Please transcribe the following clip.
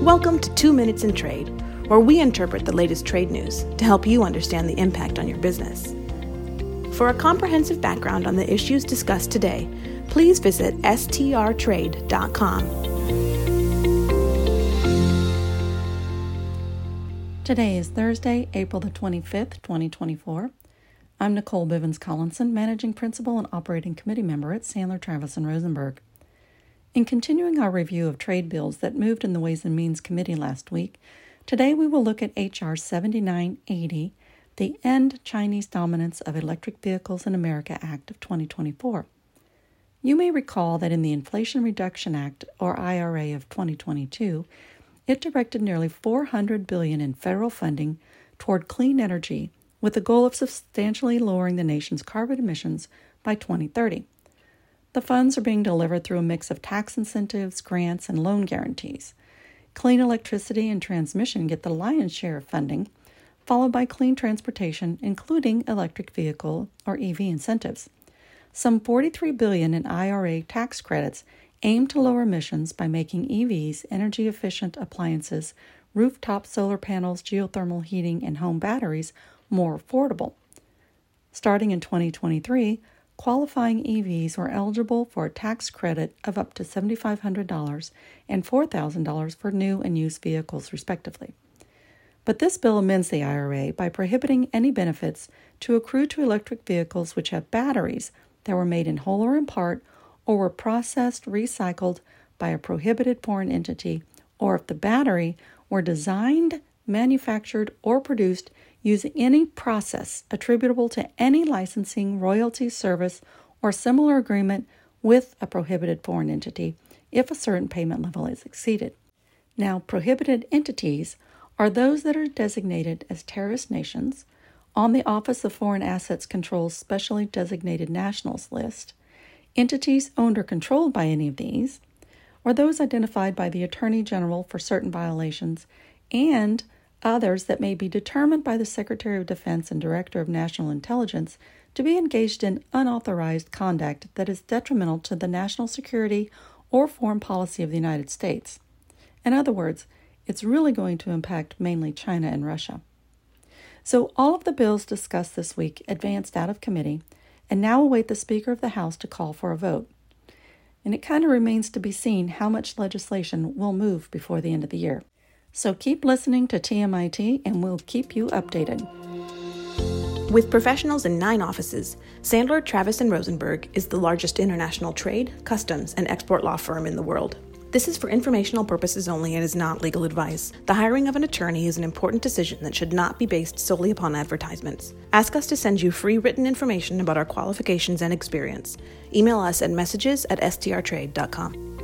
Welcome to 2 Minutes in Trade, where we interpret the latest trade news to help you understand the impact on your business. For a comprehensive background on the issues discussed today, please visit strtrade.com. Today is Thursday, April the 25th, 2024. I'm Nicole Bivens Collinson, Managing Principal and Operating Committee Member at Sandler, Travis & Rosenberg. In continuing our review of trade bills that moved in the Ways and Means Committee last week, today we will look at H.R. 7980, the End Chinese Dominance of Electric Vehicles in America Act of 2024. You may recall that in the Inflation Reduction Act, or IRA, of 2022, it directed nearly $400 billion in federal funding toward clean energy with the goal of substantially lowering the nation's carbon emissions by 2030. The funds are being delivered through a mix of tax incentives, grants, and loan guarantees. Clean electricity and transmission get the lion's share of funding, followed by clean transportation, including electric vehicle or EV incentives. Some $43 billion in IRA tax credits aim to lower emissions by making EVs, energy-efficient appliances, rooftop solar panels, geothermal heating, and home batteries more affordable. Starting in 2023, qualifying EVs were eligible for a tax credit of up to $7,500 and $4,000 for new and used vehicles, respectively. But this bill amends the IRA by prohibiting any benefits to accrue to electric vehicles which have batteries that were made in whole or in part or were processed, recycled by a prohibited foreign entity, or if the battery were designed, manufactured, or produced using any process attributable to any licensing, royalty, service, or similar agreement with a prohibited foreign entity if a certain payment level is exceeded. Now, prohibited entities are those that are designated as terrorist nations on the Office of Foreign Assets Control's Specially Designated Nationals list, entities owned or controlled by any of these, or those identified by the Attorney General for certain violations, and others that may be determined by the Secretary of Defense and Director of National Intelligence to be engaged in unauthorized conduct that is detrimental to the national security or foreign policy of the United States. In other words, it's really going to impact mainly China and Russia. So all of the bills discussed this week advanced out of committee and now await the Speaker of the House to call for a vote. And it kind of remains to be seen how much legislation will move before the end of the year. So keep listening to TMIT and we'll keep you updated. With professionals in 9 offices, Sandler, Travis & Rosenberg is the largest international trade, customs, and export law firm in the world. This is for informational purposes only and is not legal advice. The hiring of an attorney is an important decision that should not be based solely upon advertisements. Ask us to send you free written information about our qualifications and experience. Email us at messages@strtrade.com.